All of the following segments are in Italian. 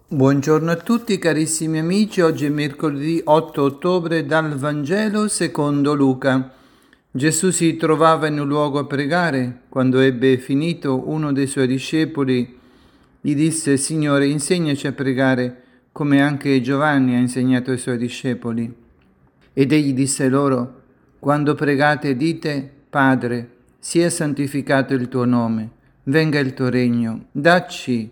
Buongiorno a tutti carissimi amici, oggi è mercoledì 8 ottobre dal Vangelo secondo Luca. Gesù si trovava in un luogo a pregare. Quando ebbe finito, uno dei suoi discepoli gli disse: Signore, insegnaci a pregare, come anche Giovanni ha insegnato ai suoi discepoli. Ed egli disse loro: Quando pregate dite: Padre, sia santificato il tuo nome, venga il tuo regno, dacci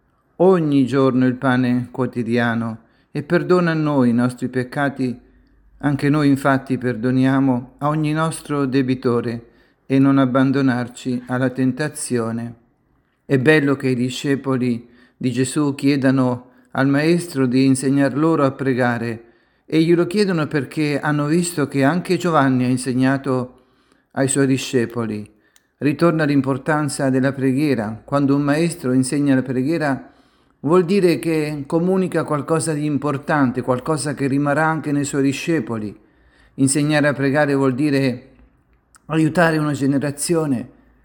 ogni giorno il pane quotidiano e perdona a noi i nostri peccati, anche noi infatti perdoniamo a ogni nostro debitore, e non abbandonarci alla tentazione. È bello che i discepoli di Gesù chiedano al Maestro di insegnar loro a pregare, e glielo chiedono perché hanno visto che anche Giovanni ha insegnato ai suoi discepoli. Ritorna l'importanza della preghiera. Quando un maestro insegna la preghiera, vuol dire che comunica qualcosa di importante, qualcosa che rimarrà anche nei suoi discepoli. Insegnare a pregare vuol dire aiutare una generazione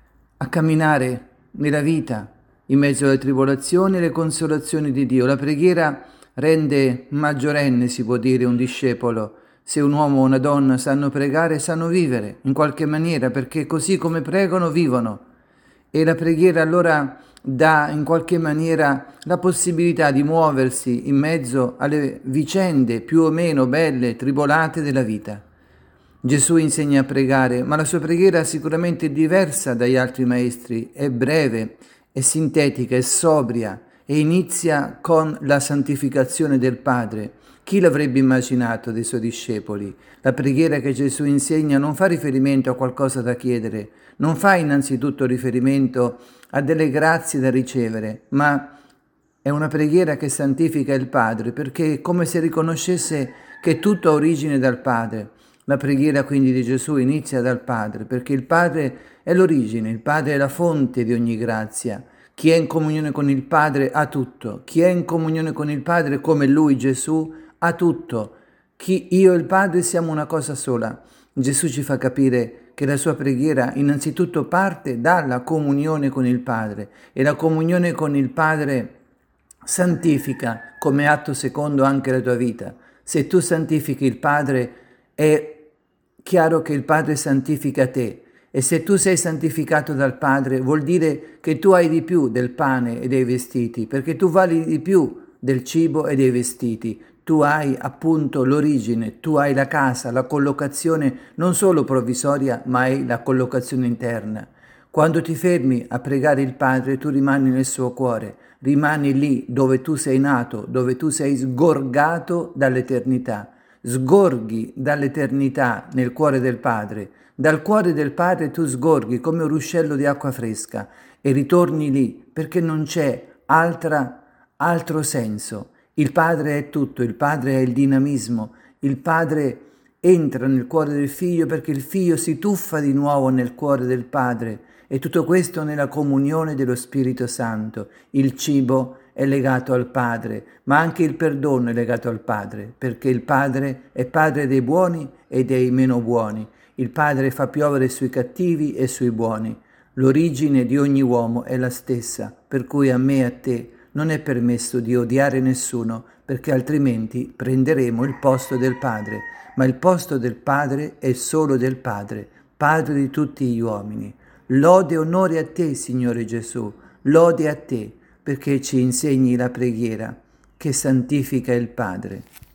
a camminare nella vita, in mezzo alle tribolazioni e alle consolazioni di Dio. La preghiera rende maggiorenne, si può dire, un discepolo. Se un uomo o una donna sanno pregare, sanno vivere in qualche maniera, perché così come pregano, vivono. E la preghiera allora dà in qualche maniera la possibilità di muoversi in mezzo alle vicende più o meno belle, tribolate della vita. Gesù insegna a pregare, ma la sua preghiera è sicuramente diversa dagli altri maestri, è breve, è sintetica, è sobria e inizia con la santificazione del Padre. Chi l'avrebbe immaginato dei suoi discepoli? La preghiera che Gesù insegna non fa riferimento a qualcosa da chiedere, non fa innanzitutto riferimento a delle grazie da ricevere, ma è una preghiera che santifica il Padre, perché è come se riconoscesse che tutto ha origine dal Padre. La preghiera quindi di Gesù inizia dal Padre, perché il Padre è l'origine, il Padre è la fonte di ogni grazia. Chi è in comunione con il Padre ha tutto. Chi è in comunione con il Padre come Lui, Gesù, ha tutto. Io e il Padre siamo una cosa sola. Gesù ci fa capire che la sua preghiera innanzitutto parte dalla comunione con il Padre, e la comunione con il Padre santifica come atto secondo anche la tua vita. Se tu santifichi il Padre, è chiaro che il Padre santifica te, e se tu sei santificato dal Padre vuol dire che tu hai di più del pane e dei vestiti, perché tu vali di più del cibo e dei vestiti. Tu hai appunto l'origine, tu hai la casa, la collocazione non solo provvisoria, ma hai la collocazione interna. Quando ti fermi a pregare il Padre, tu rimani nel suo cuore, rimani lì dove tu sei nato, dove tu sei sgorgato dall'eternità. Sgorghi dall'eternità nel cuore del Padre. Dal cuore del Padre tu sgorghi come un ruscello di acqua fresca e ritorni lì, perché non c'è altro senso. Il Padre è tutto, il Padre è il dinamismo, il Padre entra nel cuore del Figlio perché il Figlio si tuffa di nuovo nel cuore del Padre, e tutto questo nella comunione dello Spirito Santo. Il cibo è legato al Padre, ma anche il perdono è legato al Padre, perché il Padre è Padre dei buoni e dei meno buoni. Il Padre fa piovere sui cattivi e sui buoni. L'origine di ogni uomo è la stessa, per cui a me e a te non è permesso di odiare nessuno, perché altrimenti prenderemo il posto del Padre. Ma il posto del Padre è solo del Padre, Padre di tutti gli uomini. Lode e onore a te, Signore Gesù, lode a te, perché ci insegni la preghiera che santifica il Padre.